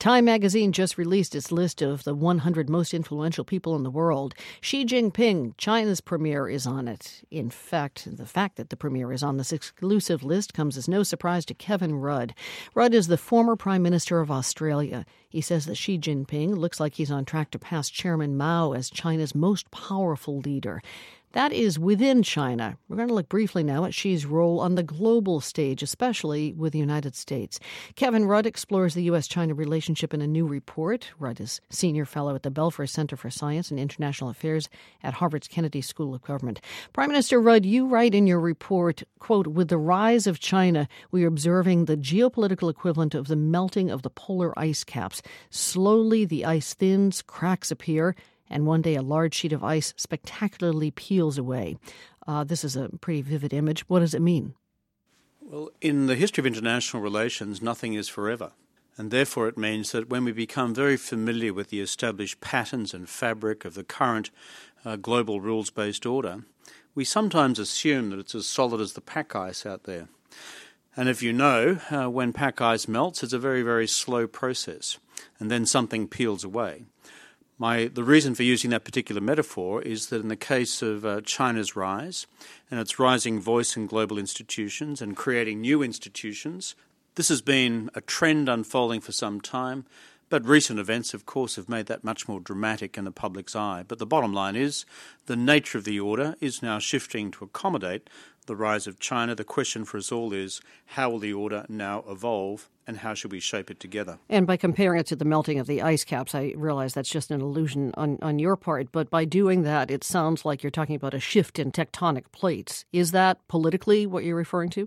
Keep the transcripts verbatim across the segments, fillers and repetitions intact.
Time magazine just released its list of the one hundred most influential people in the world. Xi Jinping, China's premier, is on it. In fact, the fact that the premier is on this exclusive list comes as no surprise to Kevin Rudd. Rudd is the former Prime Minister of Australia. He says that Xi Jinping looks like he's on track to pass Chairman Mao as China's most powerful leader. That is within China. We're going to look briefly now at Xi's role on the global stage, especially with the United States. Kevin Rudd explores the U S China relationship in a new report. Rudd is senior fellow at the Belfer Center for Science and International Affairs at Harvard's Kennedy School of Government. Prime Minister Rudd, you write in your report, quote, "With the rise of China, we are observing the geopolitical equivalent of the melting of the polar ice caps. Slowly, the ice thins, cracks appear, and one day a large sheet of ice spectacularly peels away." Uh, this is a pretty vivid image. What does it mean? Well, in the history of international relations, nothing is forever. And therefore it means that when we become very familiar with the established patterns and fabric of the current uh, global rules-based order, we sometimes assume that it's as solid as the pack ice out there. And if you know, uh, when pack ice melts, it's a very, very slow process, and then something peels away. My, the reason for using that particular metaphor is that in the case of uh, China's rise and its rising voice in global institutions and creating new institutions, this has been a trend unfolding for some time, but recent events, of course, have made that much more dramatic in the public's eye. But the bottom line is the nature of the order is now shifting to accommodate the rise of China. The question for us all is, how will the order now evolve and how should we shape it together? And by comparing it to the melting of the ice caps, I realize that's just an illusion on, on your part. But by doing that, it sounds like you're talking about a shift in tectonic plates. Is that politically what you're referring to?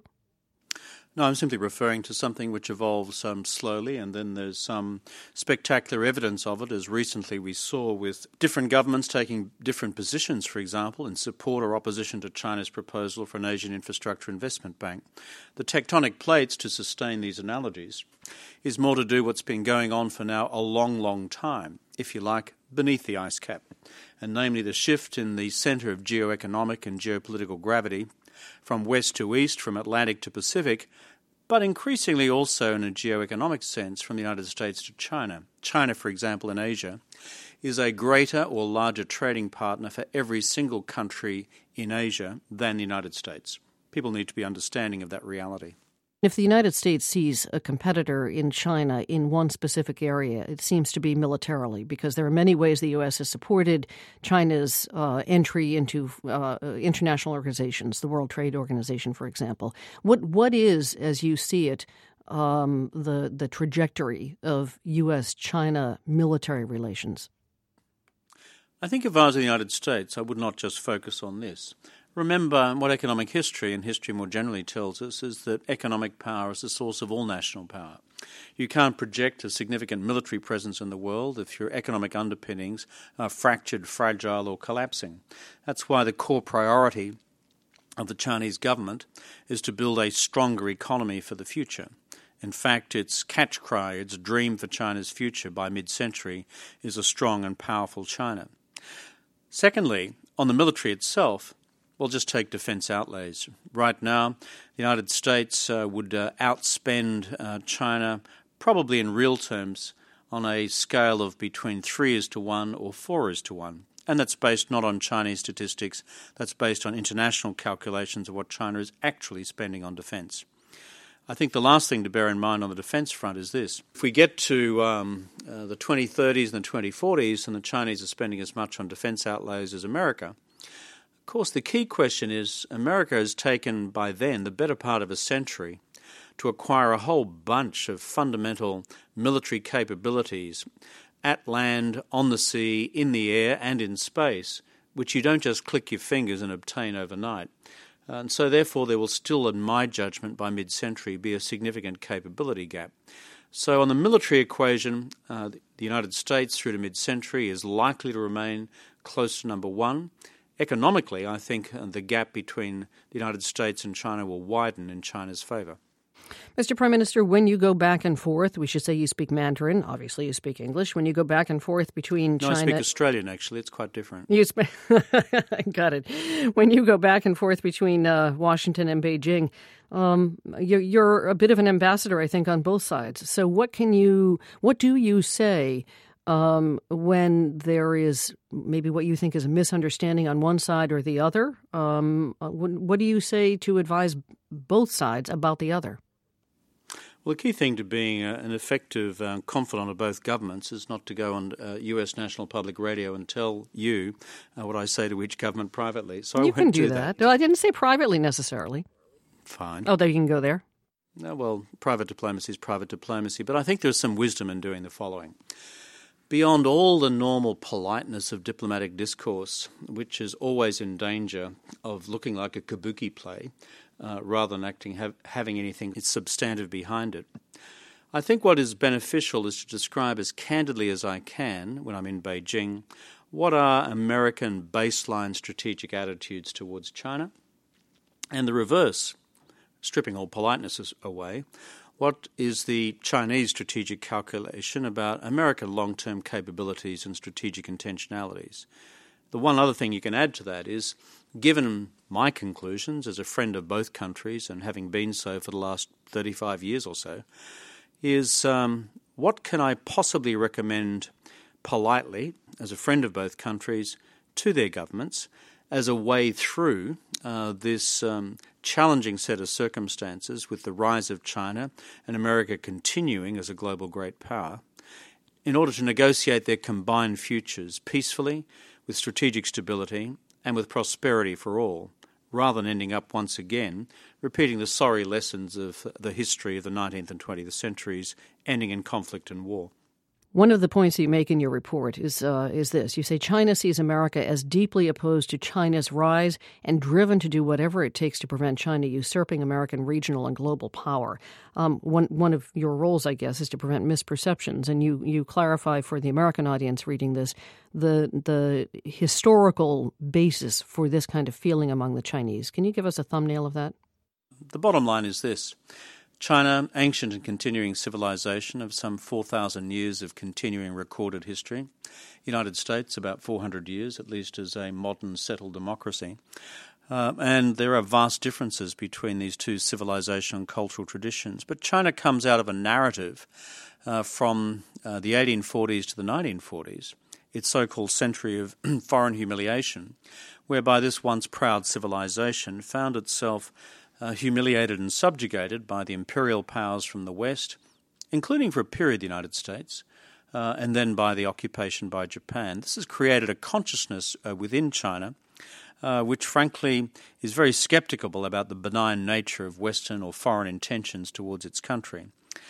No, I'm simply referring to something which evolves um, slowly, and then there's some spectacular evidence of it, as recently we saw with different governments taking different positions, for example, in support or opposition to China's proposal for an Asian Infrastructure Investment Bank. The tectonic plates, to sustain these analogies, is more to do what's been going on for now a long, long time, if you like, beneath the ice cap, and namely the shift in the centre of geoeconomic and geopolitical gravity from west to east, from Atlantic to Pacific, but increasingly also in a geoeconomic sense from the United States to China. China, for example, in Asia, is a greater or larger trading partner for every single country in Asia than the United States. People need to be understanding of that reality. If the United States sees a competitor in China in one specific area, it seems to be militarily, because there are many ways the U S has supported China's uh, entry into uh, international organizations, the World Trade Organization, for example. What what is, as you see it, um, the the trajectory of U S China military relations? I think if I was in the United States, I would not just focus on this. Remember, what economic history and history more generally tells us is that economic power is the source of all national power. You can't project a significant military presence in the world if your economic underpinnings are fractured, fragile or collapsing. That's why the core priority of the Chinese government is to build a stronger economy for the future. In fact, its catch cry, its dream for China's future by mid-century is a strong and powerful China. Secondly, on the military itself, we'll just take defence outlays. Right now, the United States uh, would uh, outspend uh, China probably in real terms on a scale of between three is to one or four is to one. And that's based not on Chinese statistics, that's based on international calculations of what China is actually spending on defence. I think the last thing to bear in mind on the defence front is this. If we get to um, uh, the twenty thirties and the twenty forties and the Chinese are spending as much on defence outlays as America, of course, the key question is America has taken by then the better part of a century to acquire a whole bunch of fundamental military capabilities at land, on the sea, in the air and in space, which you don't just click your fingers and obtain overnight. And so therefore there will still, in my judgment, by mid-century be a significant capability gap. So on the military equation, uh, the United States through to mid-century is likely to remain close to number one. Economically, I think the gap between the United States and China will widen in China's favour. Mister Prime Minister, when you go back and forth, we should say you speak Mandarin. Obviously, you speak English. When you go back and forth between no, China... I speak Australian, actually. It's quite different. You speak... Got it. When you go back and forth between uh, Washington and Beijing, um, you're, you're a bit of an ambassador, I think, on both sides. So what can you... What do you say um, when there is maybe what you think is a misunderstanding on one side or the other? Um, what, what do you say to advise both sides about the other? Well, the key thing to being uh, an effective uh, confidant of both governments is not to go on uh, U S National Public Radio and tell you uh, what I say to each government privately. So you I can won't do, do that. that. No, I didn't say privately necessarily. Fine. Oh, there you can go there. No, well, private diplomacy is private diplomacy, but I think there's some wisdom in doing the following. Beyond all the normal politeness of diplomatic discourse, which is always in danger of looking like a kabuki play, uh, rather than acting have, having anything substantive behind it, I think what is beneficial is to describe as candidly as I can, when I'm in Beijing, what are American baseline strategic attitudes towards China, and the reverse, stripping all politenesses away. What is the Chinese strategic calculation about American long-term capabilities and strategic intentionalities? The one other thing you can add to that is, given my conclusions as a friend of both countries and having been so for the last thirty-five years or so, is um, what can I possibly recommend politely as a friend of both countries to their governments as a way through uh, this um, challenging set of circumstances with the rise of China and America continuing as a global great power, in order to negotiate their combined futures peacefully, with strategic stability and with prosperity for all, rather than ending up once again repeating the sorry lessons of the history of the nineteenth and twentieth centuries, ending in conflict and war. One of the points that you make in your report is uh, is this. You say China sees America as deeply opposed to China's rise and driven to do whatever it takes to prevent China usurping American regional and global power. Um, one one of your roles, I guess, is to prevent misperceptions. And you, you clarify for the American audience reading this the the historical basis for this kind of feeling among the Chinese. Can you give us a thumbnail of that? The bottom line is this. China, ancient and continuing civilization of some four thousand years of continuing recorded history. United States, about four hundred years, at least as a modern settled democracy. Uh, and there are vast differences between these two civilization and cultural traditions. But China comes out of a narrative uh, from uh, the eighteen forties to the nineteen forties, its so-called century of foreign humiliation, whereby this once proud civilization found itself Uh, humiliated and subjugated by the imperial powers from the West, including for a period the United States, uh, and then by the occupation by Japan. This has created a consciousness uh, within China uh, which frankly is very sceptical about the benign nature of Western or foreign intentions towards its country.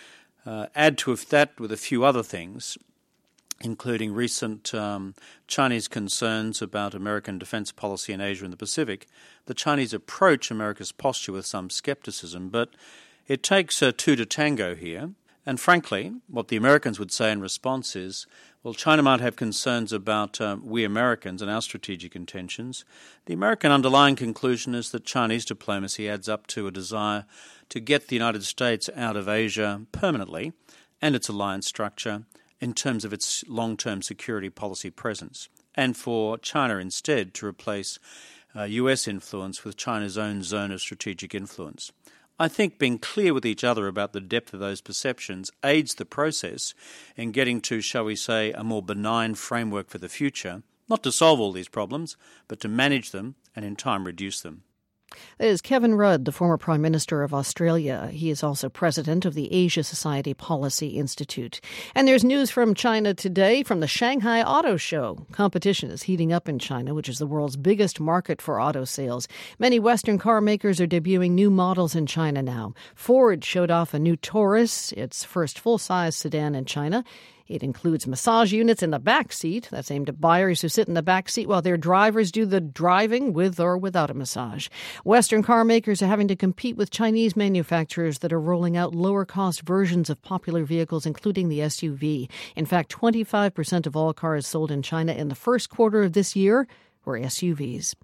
Uh, add to that with a few other things, including recent um, Chinese concerns about American defense policy in Asia and the Pacific. The Chinese approach America's posture with some skepticism, but it takes uh, two to tango here. And frankly, what the Americans would say in response is, well, China might have concerns about uh, we Americans and our strategic intentions. The American underlying conclusion is that Chinese diplomacy adds up to a desire to get the United States out of Asia permanently and its alliance structure in terms of its long-term security policy presence, and for China instead to replace uh, U S influence with China's own zone of strategic influence. I think being clear with each other about the depth of those perceptions aids the process in getting to, shall we say, a more benign framework for the future, not to solve all these problems, but to manage them and in time reduce them. That is Kevin Rudd, the former Prime Minister of Australia. He is also president of the Asia Society Policy Institute. And there's news from China today from the Shanghai Auto Show. Competition is heating up in China, which is the world's biggest market for auto sales. Many Western car makers are debuting new models in China now. Ford showed off a new Taurus, its first full-size sedan in China. It includes massage units in the back seat. That's aimed at buyers who sit in the back seat while their drivers do the driving with or without a massage. Western car makers are having to compete with Chinese manufacturers that are rolling out lower-cost versions of popular vehicles, including the S U V. In fact, twenty-five percent of all cars sold in China in the first quarter of this year were S U Vs.